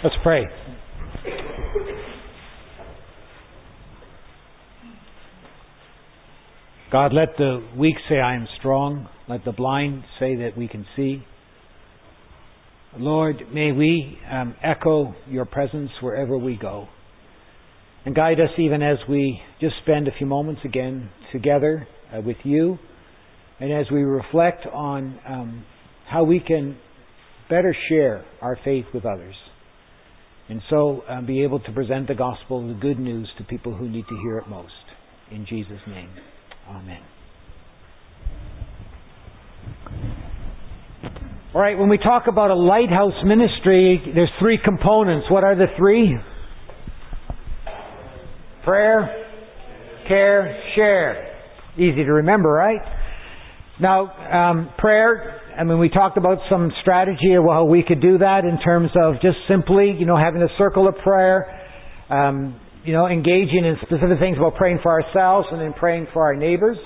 Let's pray. God, let the weak say, I am strong. Let the blind say that we can see. Lord, may we echo your presence wherever we go. And guide us even as we just spend a few moments again together with you. And as we reflect on how we can better share our faith with others. And so be able to present the gospel, the good news to people who need to hear it most. In Jesus' name. Amen. All right, when we talk about a lighthouse ministry, there's three components. What are the three? Prayer, care, share. Easy to remember, right? Now, prayer, we talked about some strategy of how we could do that in terms of just simply, having a circle of prayer, engaging in specific things about praying for ourselves and then praying for our neighbors.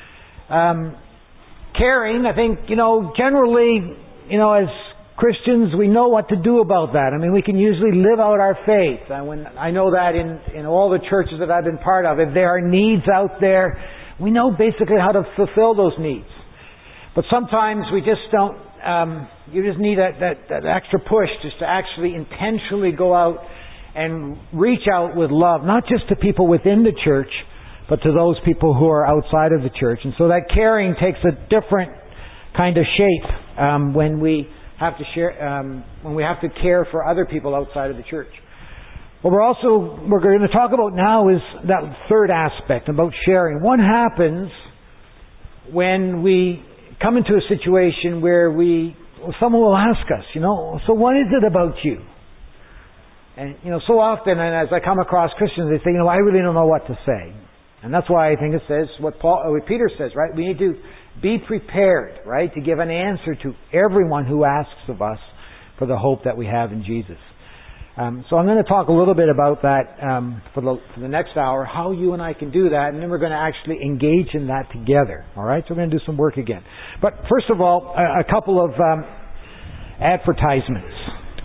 Caring, I think, generally, as Christians, we know what to do about that. We can usually live out our faith. I know that in all the churches that I've been part of, if there are needs out there, we know basically how to fulfill those needs. But sometimes we just don't, you just need that extra push just to actually intentionally go out and reach out with love, not just to people within the church, but to those people who are outside of the church. And so that caring takes a different kind of shape when we have to share, when we have to care for other people outside of the church. What we're going to talk about now is that third aspect about sharing. What happens when we come into a situation where someone will ask us, so what is it about you? And, so often, and as I come across Christians, they say, I really don't know what to say. And that's why I think it says what Peter says, right? We need to be prepared, right, to give an answer to everyone who asks of us for the hope that we have in Jesus. So I'm going to talk a little bit about that for the next hour, how you and I can do that, and then we're going to actually engage in that together. All right? So we're going to do some work again. But first of all, a couple of advertisements.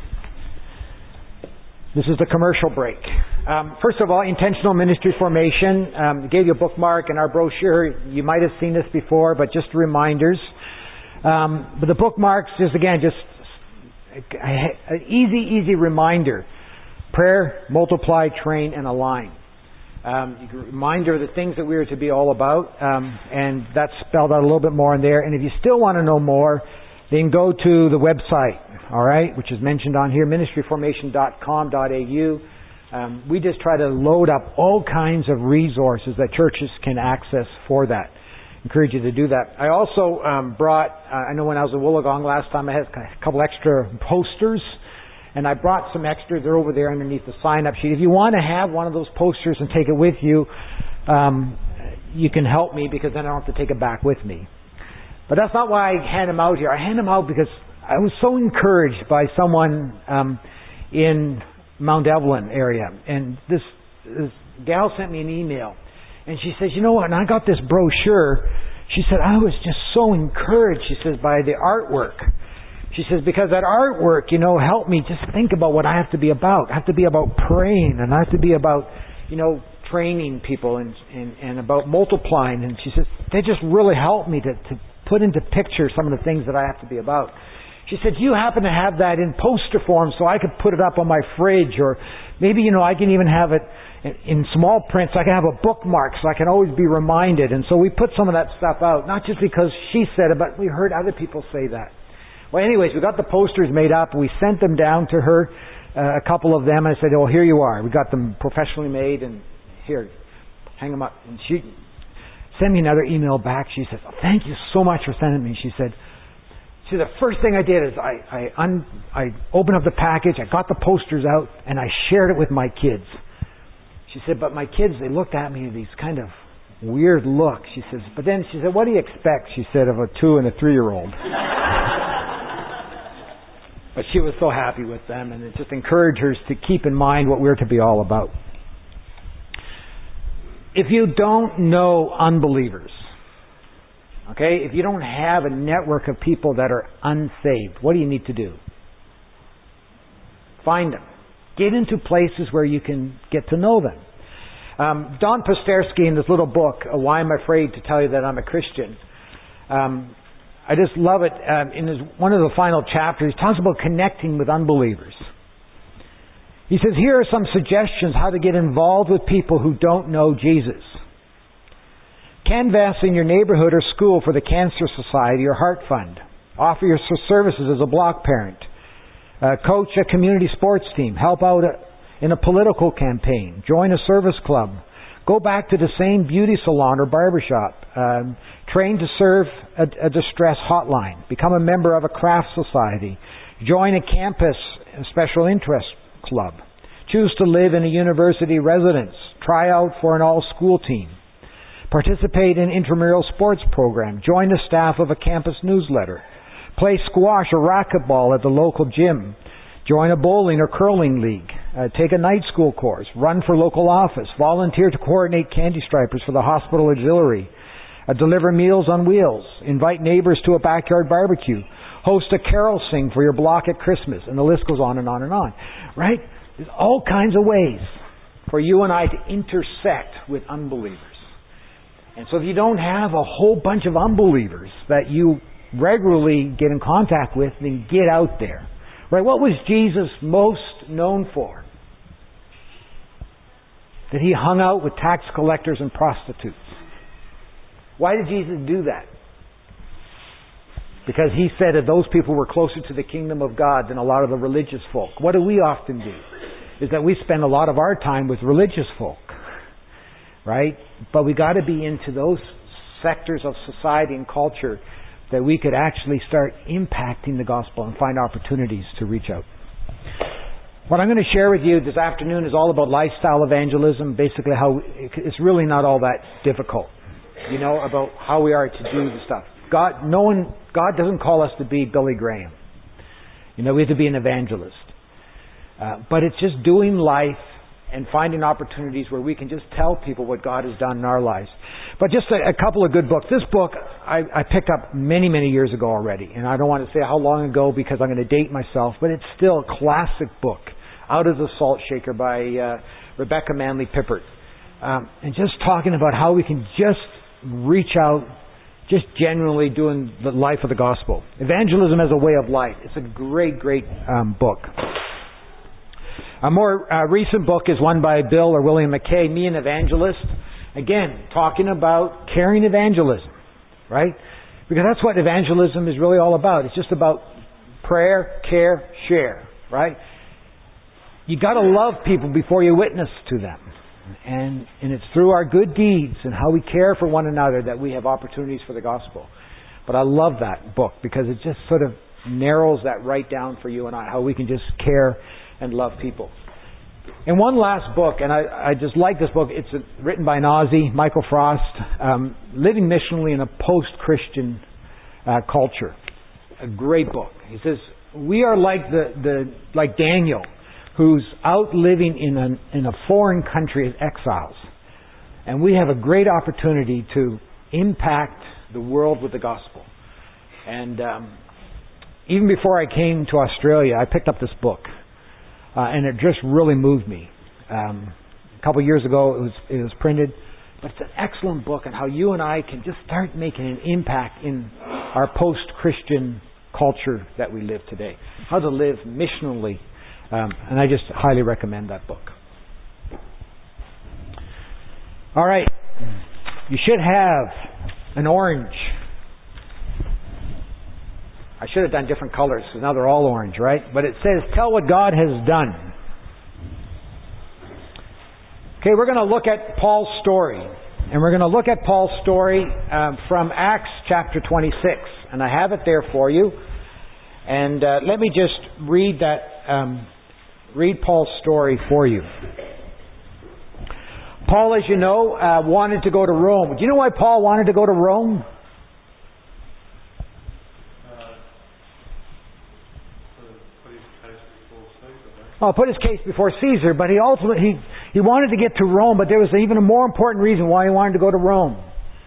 This is the commercial break. First of all, Intentional Ministry Formation. I gave you a bookmark in our brochure. You might have seen this before, but just reminders. But the bookmarks is, again, just an easy reminder. Prayer, multiply, train, and align. Reminder of the things that we are to be all about. And that's spelled out a little bit more in there. And if you still want to know more, then go to the website, all right, which is mentioned on here, ministryformation.com.au. We just try to load up all kinds of resources that churches can access for that. Encourage you to do that. I also brought, I know when I was at Wollongong last time, I had a couple extra posters, and I brought some extra. They're over there underneath the sign-up sheet. If you want to have one of those posters and take it with you, you can help me, because then I don't have to take it back with me. But that's not why I hand them out here. I hand them out because I was so encouraged by someone in Mount Evelyn area. And this gal sent me an email. And she says, when I got this brochure, she said, I was just so encouraged, she says, by the artwork. She says, because that artwork, helped me just think about what I have to be about. I have to be about praying, and I have to be about, training people and about multiplying. And she says, they just really helped me to put into picture some of the things that I have to be about. She said, do you happen to have that in poster form so I could put it up on my fridge? Or maybe, I can even have it in small print so I can have a bookmark so I can always be reminded. And so we put some of that stuff out, not just because she said it, but we heard other people say that. Well, anyways, we got the posters made up. We sent them down to her, a couple of them. And I said, here you are. We got them professionally made, and here, hang them up. And she sent me another email back. She said, thank you so much for sending me. She said, the first thing I did is I opened up the package, I got the posters out, and I shared it with my kids. She said, but my kids, they looked at me with these kind of weird looks. She says, but then she said, what do you expect, she said, of a 2- and 3-year-old? But she was so happy with them, and it just encouraged her to keep in mind what we're to be all about. If you don't know unbelievers, okay, if you don't have a network of people that are unsaved, what do you need to do? Find them. Get into places where you can get to know them. Don Posterski, in this little book, Why I'm Afraid to Tell You That I'm a Christian, I just love it. In one of the final chapters, he talks about connecting with unbelievers. He says, here are some suggestions how to get involved with people who don't know Jesus. Canvass in your neighborhood or school for the Cancer Society or Heart Fund. Offer your services as a block parent. Coach a community sports team. Help out in a political campaign. Join a service club. Go back to the same beauty salon or barbershop. Train to serve a distress hotline. Become a member of a craft society. Join a campus special interest club. Choose to live in a university residence. Try out for an all-school team. Participate in intramural sports program. Join the staff of a campus newsletter. Play squash or racquetball at the local gym. Join a bowling or curling league. Take a night school course. Run for local office. Volunteer to coordinate candy stripers for the hospital auxiliary. Deliver meals on wheels. Invite neighbors to a backyard barbecue. Host a carol sing for your block at Christmas. And the list goes on and on and on. Right? There's all kinds of ways for you and I to intersect with unbelievers. And so if you don't have a whole bunch of unbelievers that you regularly get in contact with, then get out there. Right? What was Jesus most known for? That he hung out with tax collectors and prostitutes. Why did Jesus do that? Because he said that those people were closer to the kingdom of God than a lot of the religious folk. What do we often do? Is that we spend a lot of our time with religious folk. Right? But we got to be into those sectors of society and culture that we could actually start impacting the gospel and find opportunities to reach out. What I'm going to share with you this afternoon is all about lifestyle evangelism, basically how it's really not all that difficult, about how we are to do the stuff. God doesn't call us to be Billy Graham. We have to be an evangelist. But it's just doing life and finding opportunities where we can just tell people what God has done in our lives. But just a couple of good books. This book I picked up many, many years ago already. And I don't want to say how long ago because I'm going to date myself. But it's still a classic book. Out of the Salt Shaker by Rebecca Manley Pippert. And just talking about how we can just reach out, just genuinely doing the life of the gospel. Evangelism as a way of life. It's a great, great book. A more recent book is one by Bill or William McKay, Me an Evangelist. Again, talking about caring evangelism, right? Because that's what evangelism is really all about. It's just about prayer, care, share, right? You got to love people before you witness to them. And it's through our good deeds and how we care for one another that we have opportunities for the gospel. But I love that book because it just sort of narrows that right down for you and I, how we can just care and love people. And one last book, and I just like this book. It's written by an Aussie, Michael Frost, living missionally in a post-Christian culture. A great book. He says we are like like Daniel, who's out living in a foreign country as exiles, and we have a great opportunity to impact the world with the gospel. And even before I came to Australia, I picked up this book. And it just really moved me. A couple of years ago, it was printed. But it's an excellent book on how you and I can just start making an impact in our post-Christian culture that we live today. How to live missionally. And I just highly recommend that book. All right. You should have an orange. I should have done different colors, because now they're all orange, right? But it says, tell what God has done. Okay, we're going to look at Paul's story. And we're going to look at Paul's story from Acts chapter 26. And I have it there for you. And let me just read Paul's story for you. Paul, as you know, wanted to go to Rome. Do you know why Paul wanted to go to Rome? Well, put his case before Caesar, but he wanted to get to Rome, but there was even a more important reason why he wanted to go to Rome.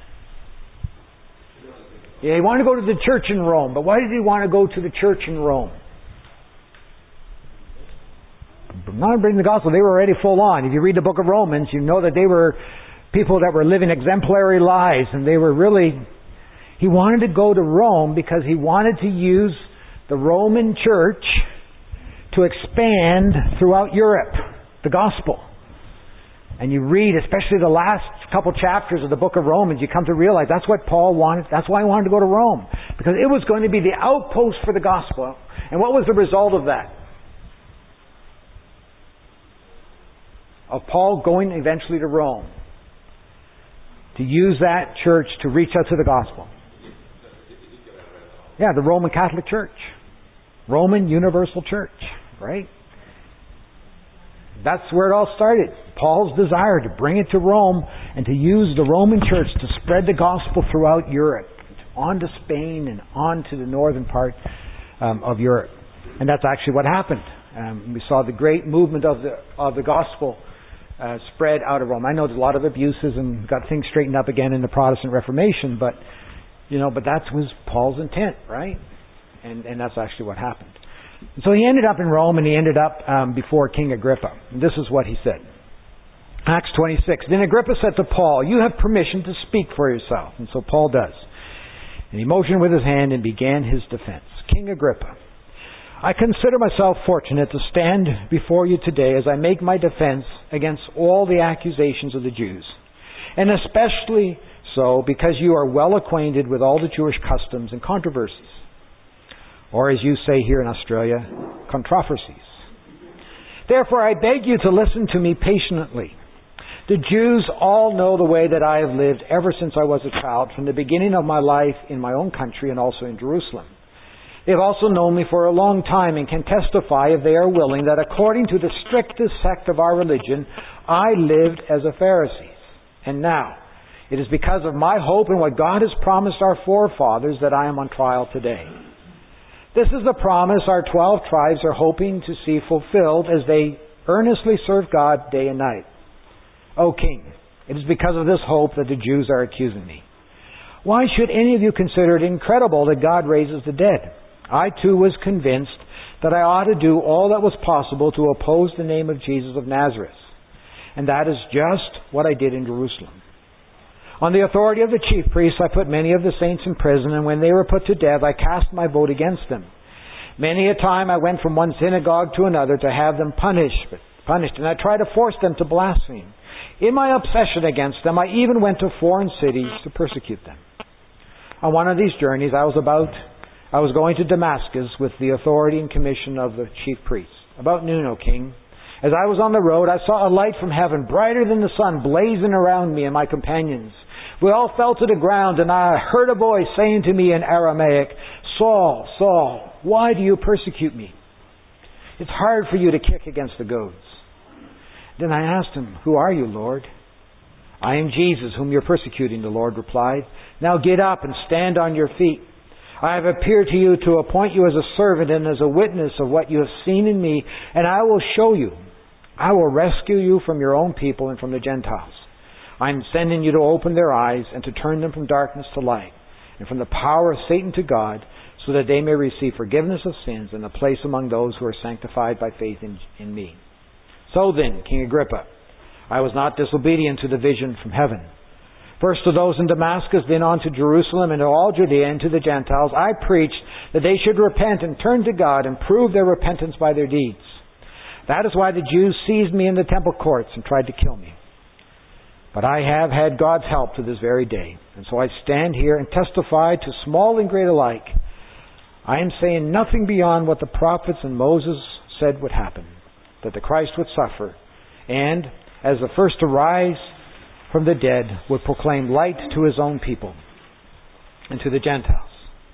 Yeah, he wanted to go to the church in Rome, but why did he want to go to the church in Rome? Not bringing the gospel. They were already full on. If you read the book of Romans, you know that they were people that were living exemplary lives, and they were really... He wanted to go to Rome because he wanted to use the Roman church to expand throughout Europe, the gospel. And you read, especially the last couple chapters of the book of Romans, you come to realize that's what Paul wanted. That's why he wanted to go to Rome. Because it was going to be the outpost for the gospel. And what was the result of that? Of Paul going eventually to Rome. To use that church to reach out to the gospel. Yeah, the Roman Catholic Church. Roman Universal Church. Right? That's where it all started. Paul's desire to bring it to Rome and to use the Roman church to spread the gospel throughout Europe, on to Spain and on to the northern part of Europe. And that's actually what happened. We saw the great movement of the gospel spread out of Rome. I know there's a lot of abuses and got things straightened up again in the Protestant Reformation, but that was Paul's intent, right? And that's actually what happened. So he ended up in Rome, and he ended up before King Agrippa. And this is what he said. Acts 26. Then Agrippa said to Paul, "You have permission to speak for yourself." And so Paul does. And he motioned with his hand and began his defense. King Agrippa, I consider myself fortunate to stand before you today as I make my defense against all the accusations of the Jews. And especially so because you are well acquainted with all the Jewish customs and controversies. Or as you say here in Australia, controversies. Therefore, I beg you to listen to me patiently. The Jews all know the way that I have lived ever since I was a child, from the beginning of my life in my own country and also in Jerusalem. They have also known me for a long time and can testify, if they are willing, that according to the strictest sect of our religion, I lived as a Pharisee. And now, it is because of my hope in what God has promised our forefathers that I am on trial today. This is the promise our 12 tribes are hoping to see fulfilled as they earnestly serve God day and night. O King, it is because of this hope that the Jews are accusing me. Why should any of you consider it incredible that God raises the dead? I too was convinced that I ought to do all that was possible to oppose the name of Jesus of Nazareth. And that is just what I did in Jerusalem. On the authority of the chief priests, I put many of the saints in prison, and when they were put to death, I cast my vote against them. Many a time I went from one synagogue to another to have them punished, and I tried to force them to blaspheme. In my obsession against them, I even went to foreign cities to persecute them. On one of these journeys, I was going to Damascus with the authority and commission of the chief priests. About noon, O King, as I was on the road, I saw a light from heaven, brighter than the sun, blazing around me and my companions. We all fell to the ground, and I heard a voice saying to me in Aramaic, Saul, Saul, why do you persecute me? It's hard for you to kick against the goads. Then I asked him, Who are you, Lord? I am Jesus, whom you're persecuting, the Lord replied. Now get up and stand on your feet. I have appeared to you to appoint you as a servant and as a witness of what you have seen in me, and I will show you. I will rescue you from your own people and from the Gentiles. I am sending you to open their eyes and to turn them from darkness to light, and from the power of Satan to God, so that they may receive forgiveness of sins and a place among those who are sanctified by faith in me. So then, King Agrippa, I was not disobedient to the vision from heaven. First to those in Damascus, then on to Jerusalem and to all Judea and to the Gentiles, I preached that they should repent and turn to God and prove their repentance by their deeds. That is why the Jews seized me in the temple courts and tried to kill me. But I have had God's help to this very day. And so I stand here and testify to small and great alike. I am saying nothing beyond what the prophets and Moses said would happen. That the Christ would suffer. And, as the first to rise from the dead, would proclaim light to his own people and to the Gentiles.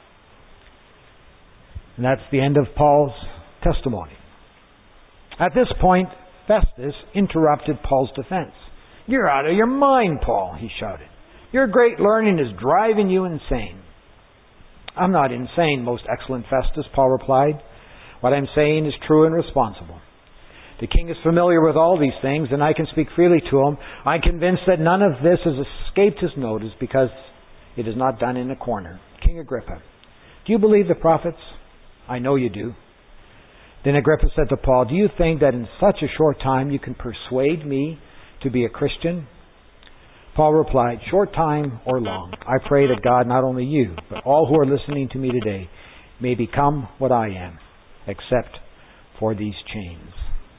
And that's the end of Paul's testimony. At this point, Festus interrupted Paul's defense. You're out of your mind, Paul, he shouted. Your great learning is driving you insane. I'm not insane, most excellent Festus, Paul replied. What I'm saying is true and responsible. The king is familiar with all these things, and I can speak freely to him. I'm convinced that none of this has escaped his notice because it is not done in a corner. King Agrippa, do you believe the prophets? I know you do. Then Agrippa said to Paul, "Do you think that in such a short time you can persuade me to be a Christian?" Paul replied, "Short time or long, I pray that God, not only you, but all who are listening to me today, may become what I am, except for these chains."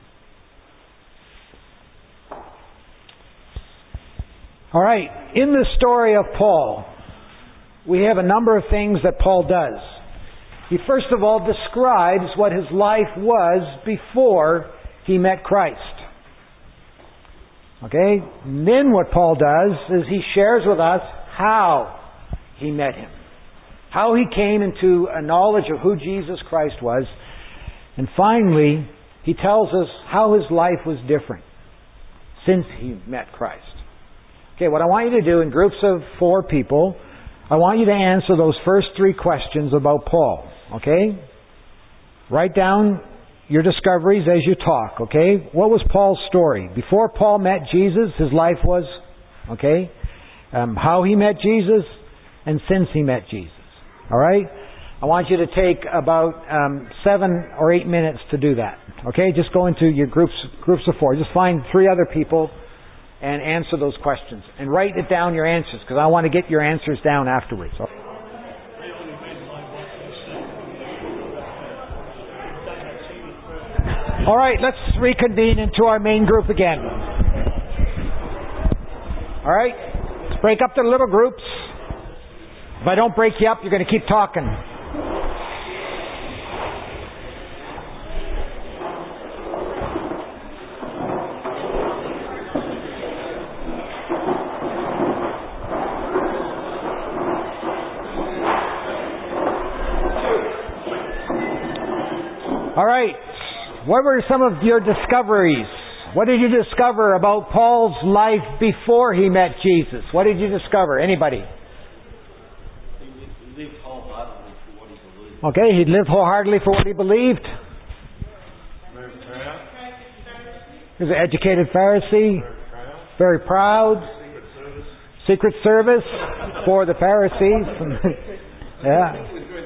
All right, in the story of Paul, we have a number of things that Paul does. He first of all describes what his life was before he met Christ. Okay? And then what Paul does is he shares with us how he met Him. How he came into a knowledge of who Jesus Christ was. And finally, he tells us how his life was different since he met Christ. Okay, what I want you to do in groups of 4 people, I want you to answer those first 3 questions about Paul. Okay? Write down your discoveries as you talk. Okay? What was Paul's story? Before Paul met Jesus, his life was, okay? How he met Jesus, and since he met Jesus. All right? I want you to take about 7 or 8 minutes to do that. Okay? Just go into your groups of 4. Just find 3 other people and answer those questions. And write it down, your answers, because I want to get your answers down afterwards. All right, let's reconvene into our main group again. All right? Let's break up the little groups. If I don't break you up, you're going to keep talking. All right. What were some of your discoveries? What did you discover about Paul's life before he met Jesus? What did you discover? Anybody? He lived wholeheartedly for what he believed. Okay, he lived wholeheartedly for what he believed. Very proud. He was an educated Pharisee. Very proud. Secret service for the Pharisees. Yeah.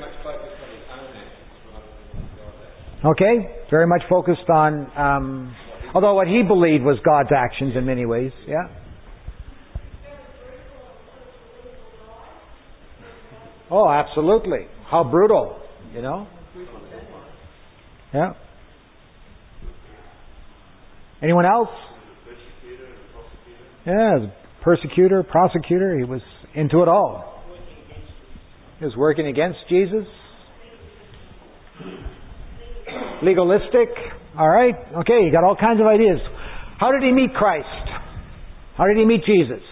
Okay, very much focused on, although what he believed was God's actions in many ways. Yeah. Oh, absolutely. How brutal, you know? Yeah. Anyone else? Yeah, as a persecutor, prosecutor, he was into it all. He was working against Jesus. Legalistic. All right. Okay, you got all kinds of ideas. How did he meet Christ? How did he meet Jesus?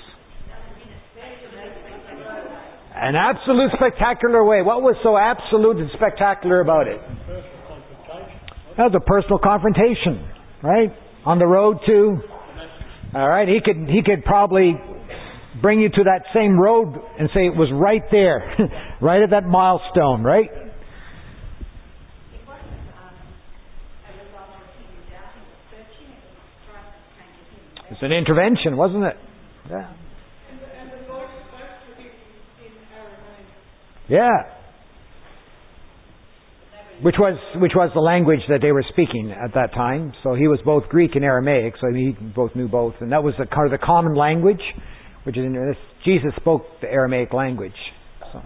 An absolute spectacular way. What was so absolute and spectacular about it? That was a personal confrontation, right? On the road to... All right, he could probably bring you to that same road and say it was right there, right at that milestone, right? It's an intervention, wasn't it? Yeah. Yeah. Which was the language that they were speaking at that time. So he was both Greek and Aramaic, so he both knew both. And that was the kind of the common language, which is Jesus spoke the Aramaic language. So.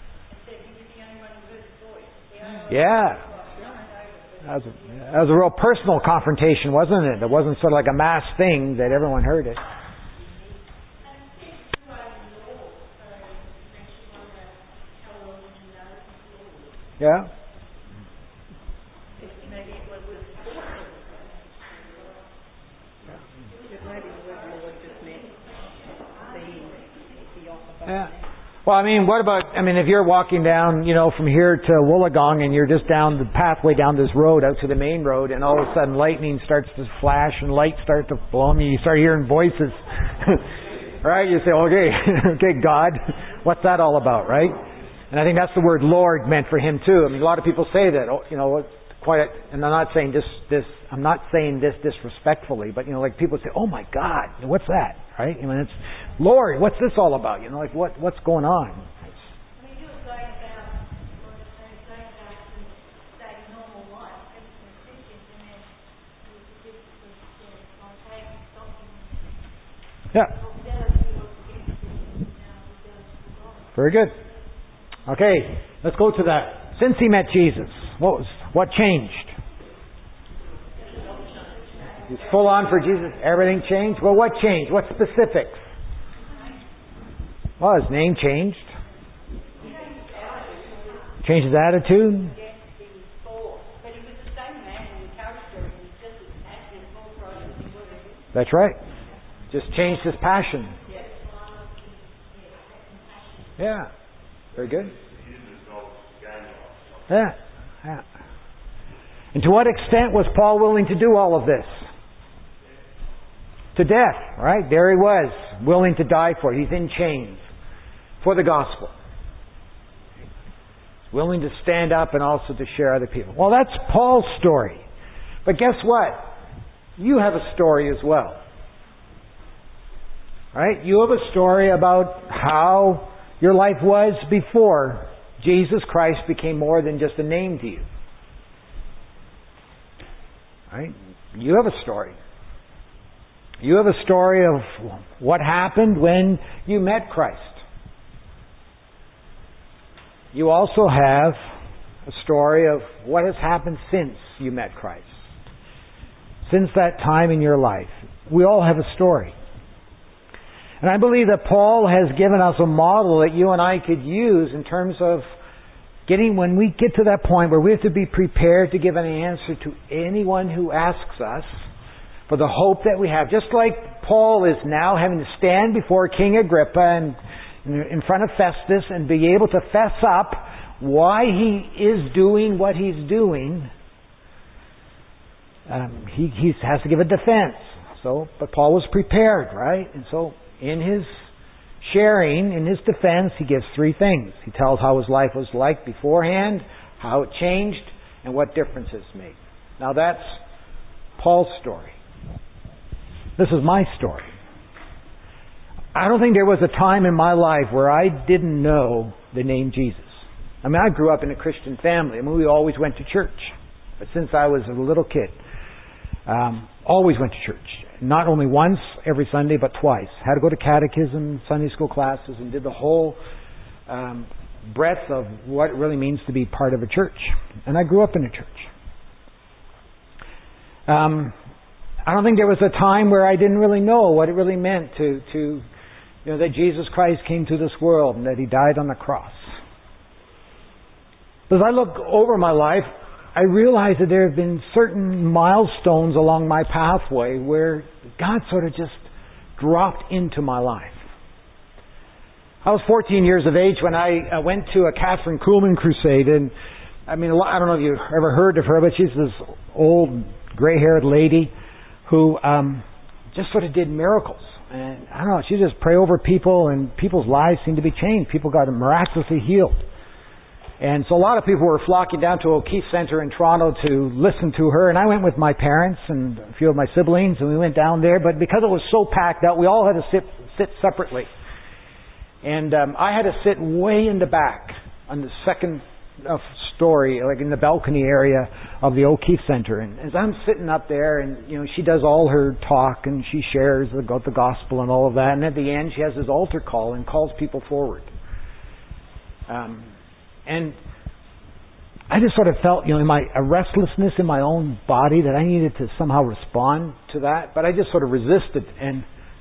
Yeah. That was a real personal confrontation, wasn't it? It wasn't sort of like a mass thing that everyone heard it. Yeah. Yeah. Well, if you're walking down, from here to Wollongong and you're just down the pathway down this road out to the main road and all of a sudden lightning starts to flash and lights start to blow on you start hearing voices. Right? You say, okay, God, what's that all about, right? And I think that's the word Lord meant for him too. A lot of people say that, and I'm not saying this disrespectfully, but like people say, "Oh my God, what's that?" Right? It's Lord. What's this all about? What's going on? Yeah. Very good. Okay, let's go to that. Since he met Jesus, what changed? He's full on for Jesus. Everything changed. Well, what changed? What specifics? Well, his name changed. Changed his attitude. That's right. Just changed his passion. Yeah. Very good. Yeah. Yeah. And to what extent was Paul willing to do all of this? To death, right? There he was, willing to die for it. He's in chains for the gospel. Willing to stand up and also to share other people. Well, that's Paul's story. But guess what? You have a story as well. Right? You have a story about how your life was before Jesus Christ became more than just a name to you. Right? You have a story. You have a story of what happened when you met Christ. You also have a story of what has happened since you met Christ. Since that time in your life. We all have a story. And I believe that Paul has given us a model that you and I could use in terms of when we get to that point where we have to be prepared to give an answer to anyone who asks us for the hope that we have. Just like Paul is now having to stand before King Agrippa and in front of Festus and be able to fess up why he is doing what he's doing. He has to give a defense. But Paul was prepared, right? And so in his sharing, in his defense, he gives three things. He tells how his life was like beforehand, how it changed, and what difference it's made. Now that's Paul's story. This is my story. I don't think there was a time in my life where I didn't know the name Jesus. I mean, I grew up in a Christian family. I mean, we always went to church. But since I was a little kid, always went to church. Not only once every Sunday, but twice. Had to go to catechism, Sunday school classes, and did the whole breadth of what it really means to be part of a church. And I grew up in a church. I don't think there was a time where I didn't really know what it really meant to that Jesus Christ came to this world and that He died on the cross. But as I look over my life, I realize that there have been certain milestones along my pathway where God sort of just dropped into my life. I was 14 years of age when I went to a Catherine Kuhlman crusade, and I mean, I don't know if you've ever heard of her, but she's this old gray-haired lady who just sort of did miracles. And I don't know, she just pray over people, and people's lives seemed to be changed. People got miraculously healed. And so a lot of people were flocking down to O'Keefe Centre in Toronto to listen to her. And I went with my parents and a few of my siblings, and we went down there. But because it was so packed out, we all had to sit separately. And I had to sit way in the back on the second story, like in the balcony area of the O'Keefe Centre. And as I'm sitting up there, and she does all her talk, and she shares about the gospel and all of that. And at the end, she has this altar call and calls people forward. And I just sort of felt, a restlessness in my own body that I needed to somehow respond to that. But I just sort of resisted. And,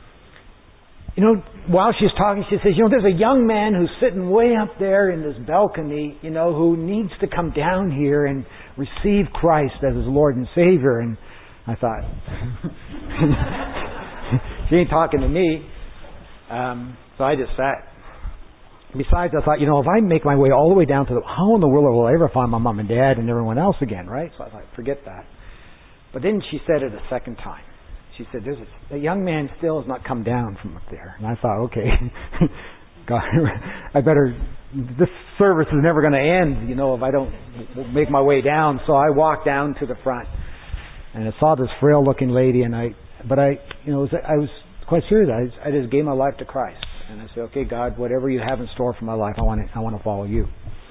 while she's talking, she says, there's a young man who's sitting way up there in this balcony, who needs to come down here and receive Christ as his Lord and Savior. And I thought, she ain't talking to me. So I just sat. Besides, I thought, if I make my way all the way down to how in the world will I ever find my mom and dad and everyone else again, right? So I thought, forget that. But then she said it a second time. She said, there's a young man still has not come down from up there. And I thought, okay, God, this service is never going to end, if I don't make my way down. So I walked down to the front and I saw this frail looking lady, and I was quite serious. I just gave my life to Christ. And I said, okay, God, whatever you have in store for my life, I want to follow you.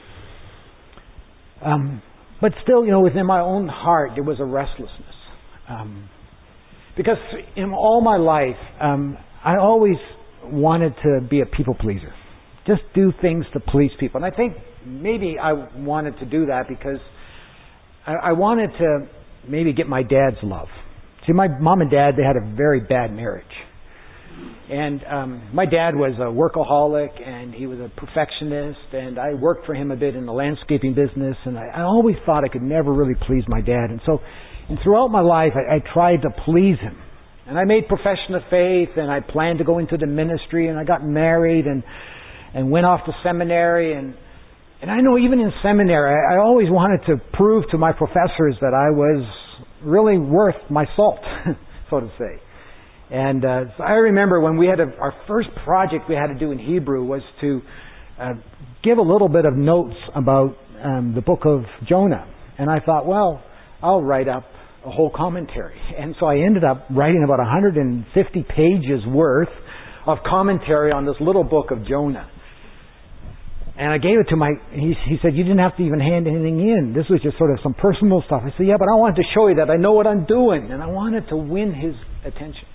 But still, within my own heart, there was a restlessness. Because in all my life, I always wanted to be a people pleaser. Just do things to please people. And I think maybe I wanted to do that because I wanted to maybe get my dad's love. See, my mom and dad, they had a very bad marriage. And my dad was a workaholic, and he was a perfectionist, and I worked for him a bit in the landscaping business, and I always thought I could never really please my dad. And so throughout my life, I tried to please him. And I made profession of faith, and I planned to go into the ministry, and I got married, and went off to seminary. And I know even in seminary, I always wanted to prove to my professors that I was really worth my salt, so to say. And so I remember when we had our first project we had to do in Hebrew was to give a little bit of notes about the book of Jonah. And I thought, well, I'll write up a whole commentary. And so I ended up writing about 150 pages worth of commentary on this little book of Jonah. And I gave it to he said, you didn't have to even hand anything in. This was just sort of some personal stuff. I said, yeah, but I wanted to show you that I know what I'm doing. And I wanted to win his attention.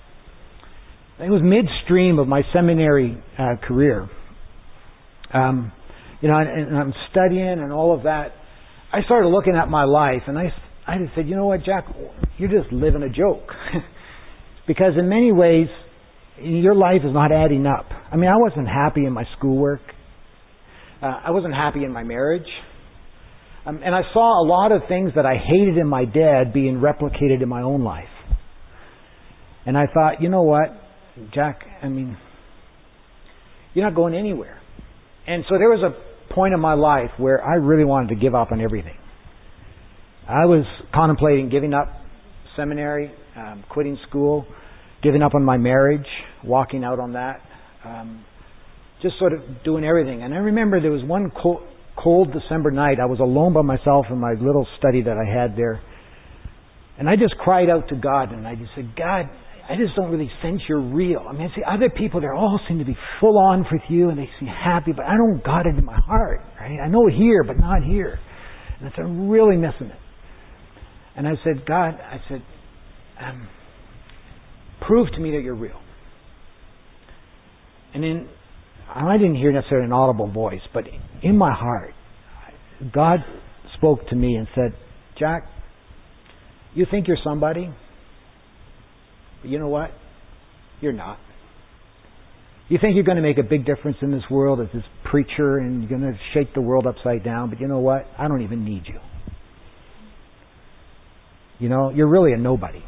It was midstream of my seminary career. And I'm studying and all of that. I started looking at my life, and I just said, you know what, Jack, you're just living a joke. Because in many ways, your life is not adding up. I mean, I wasn't happy in my schoolwork. I wasn't happy in my marriage. And I saw a lot of things that I hated in my dad being replicated in my own life. And I thought, you know what, Jack, I mean, you're not going anywhere. And so there was a point in my life where I really wanted to give up on everything. I was contemplating giving up seminary, quitting school, giving up on my marriage, walking out on that, just sort of doing everything. And I remember there was one cold December night. I was alone by myself in my little study that I had there. And I just cried out to God, and I just said, God, I just don't really sense you're real. I mean, I see other people, they all seem to be full on with you, and they seem happy, but I don't got it in my heart, right? I know it here, but not here. And I said, I'm really missing it. And I said, God, prove to me that you're real. And then, I didn't hear necessarily an audible voice, but in my heart, God spoke to me and said, Jack, you think you're somebody, but you know what? You're not. You think you're going to make a big difference in this world as this preacher and you're going to shake the world upside down, but you know what? I don't even need you. You know, you're really a nobody.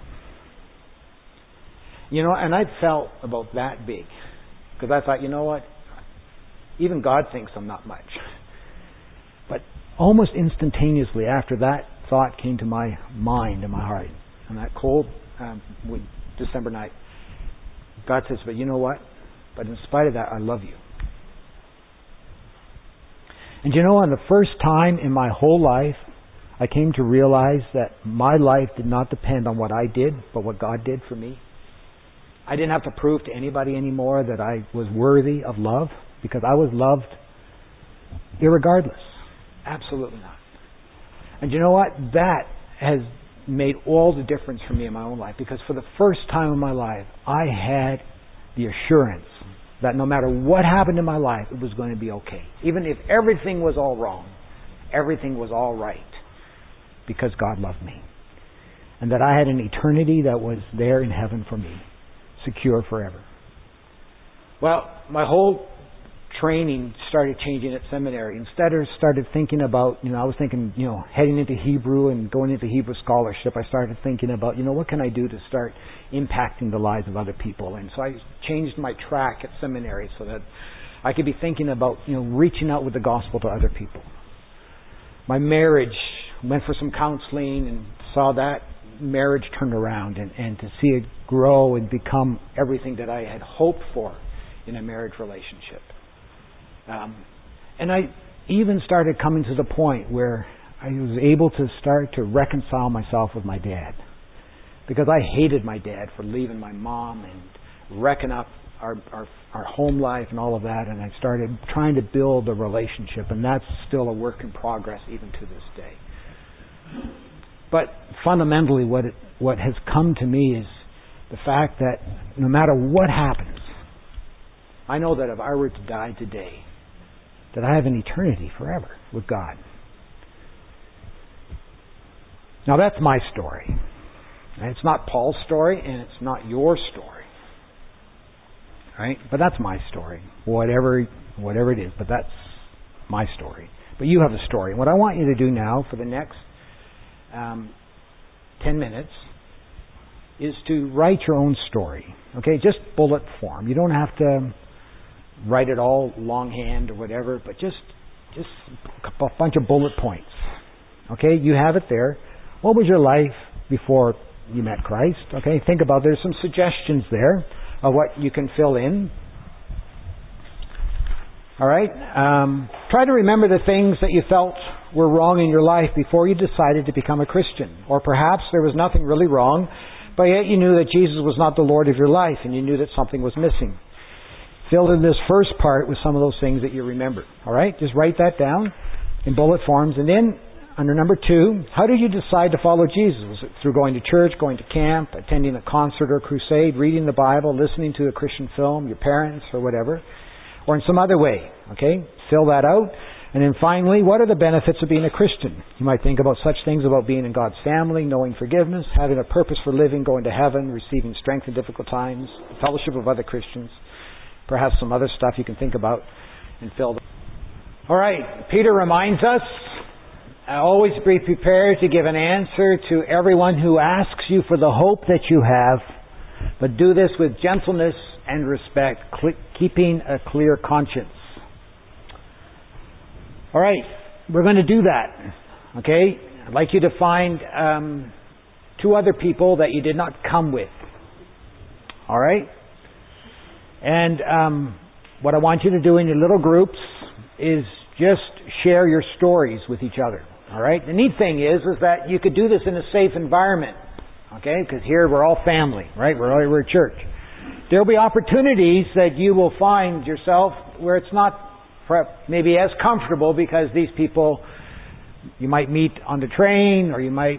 You know, and I felt about that big. Because I thought, you know what? Even God thinks I'm not much. But almost instantaneously after that thought came to my mind and my heart, on that cold December night, God says, but you know what? But in spite of that, I love you. And you know, on the first time in my whole life, I came to realize that my life did not depend on what I did, but what God did for me. I didn't have to prove to anybody anymore that I was worthy of love, because I was loved irregardless. Absolutely not. And you know what? That has made all the difference for me in my own life, because for the first time in my life, I had the assurance that no matter what happened in my life, it was going to be okay. Even if everything was all wrong, everything was all right, because God loved me. And that I had an eternity that was there in heaven for me, secure forever. Well, my whole training started changing at seminary. Instead, I started thinking about, I was thinking, heading into Hebrew and going into Hebrew scholarship. I started thinking about, what can I do to start impacting the lives of other people? And so I changed my track at seminary so that I could be thinking about, reaching out with the gospel to other people. My marriage, went for some counseling and saw that marriage turn around and to see it grow and become everything that I had hoped for in a marriage relationship. And I even started coming to the point where I was able to start to reconcile myself with my dad. Because I hated my dad for leaving my mom and wrecking up our home life and all of that. And I started trying to build a relationship. And that's still a work in progress even to this day. But fundamentally what has come to me is the fact that no matter what happens, I know that if I were to die today, that I have an eternity forever with God. Now that's my story. And it's not Paul's story, and it's not your story. Right? But that's my story. Whatever it is, but that's my story. But you have a story. And what I want you to do now for the next 10 minutes is to write your own story. Okay? Just bullet form. You don't have to write it all longhand or whatever, but just a bunch of bullet points. Okay? You have it there. What was your life before you met Christ? Okay? Think about it. There's some suggestions there of what you can fill in. All right? Try to remember the things that you felt were wrong in your life before you decided to become a Christian. Or perhaps there was nothing really wrong, but yet you knew that Jesus was not the Lord of your life and you knew that something was missing. Fill in this first part with some of those things that you remember. All right? Just write that down in bullet forms. And then, under number 2, how did you decide to follow Jesus? Was it through going to church, going to camp, attending a concert or crusade, reading the Bible, listening to a Christian film, your parents, or whatever? Or in some other way? Okay? Fill that out. And then finally, what are the benefits of being a Christian? You might think about such things about being in God's family, knowing forgiveness, having a purpose for living, going to heaven, receiving strength in difficult times, the fellowship of other Christians, perhaps some other stuff you can think about and fill them. All right. Peter reminds us, always be prepared to give an answer to everyone who asks you for the hope that you have, but do this with gentleness and respect, keeping a clear conscience. All right, we're going to do that. Okay? I'd like you to find 2 other people that you did not come with. All right? And what I want you to do in your little groups is just share your stories with each other. All right? The neat thing is that you could do this in a safe environment. Okay? Because here we're all family, right? We're a church. There will be opportunities that you will find yourself where it's not maybe as comfortable, because these people you might meet on the train, or you might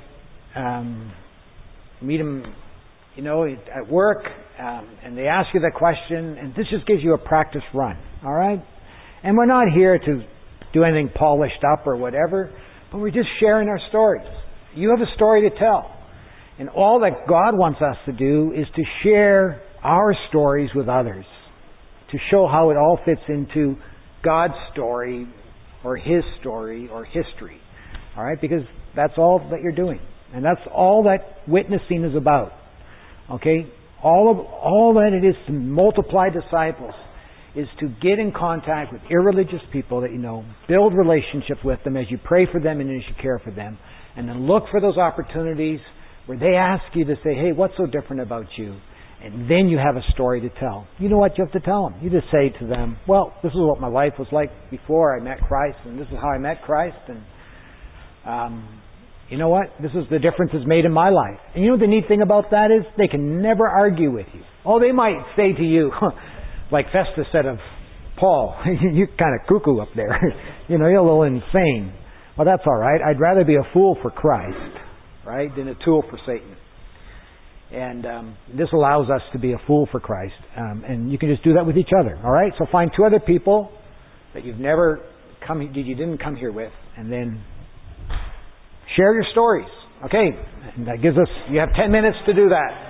meet them, at work, and they ask you that question, and this just gives you a practice run. All right? And we're not here to do anything polished up or whatever, but we're just sharing our stories. You have a story to tell. And all that God wants us to do is to share our stories with others, to show how it all fits into God's story or His story or history. All right? Because that's all that you're doing. And that's all that witnessing is about. Okay? All that it is to multiply disciples is to get in contact with irreligious people that you know, build relationship with them as you pray for them and as you care for them, and then look for those opportunities where they ask you to say, hey, what's so different about you? And then you have a story to tell. You know what you have to tell them. You just say to them, well, this is what my life was like before I met Christ, and this is how I met Christ, and you know what? This is the differences made in my life. And you know the neat thing about that is they can never argue with you. Oh, they might say to you, like Festus said of Paul, you're kind of cuckoo up there. You're a little insane. Well, that's all right. I'd rather be a fool for Christ, right, than a tool for Satan. And this allows us to be a fool for Christ. And you can just do that with each other. All right? So find 2 other people that you didn't come here with, and then share your stories. Okay? And that gives us, you have 10 minutes to do that.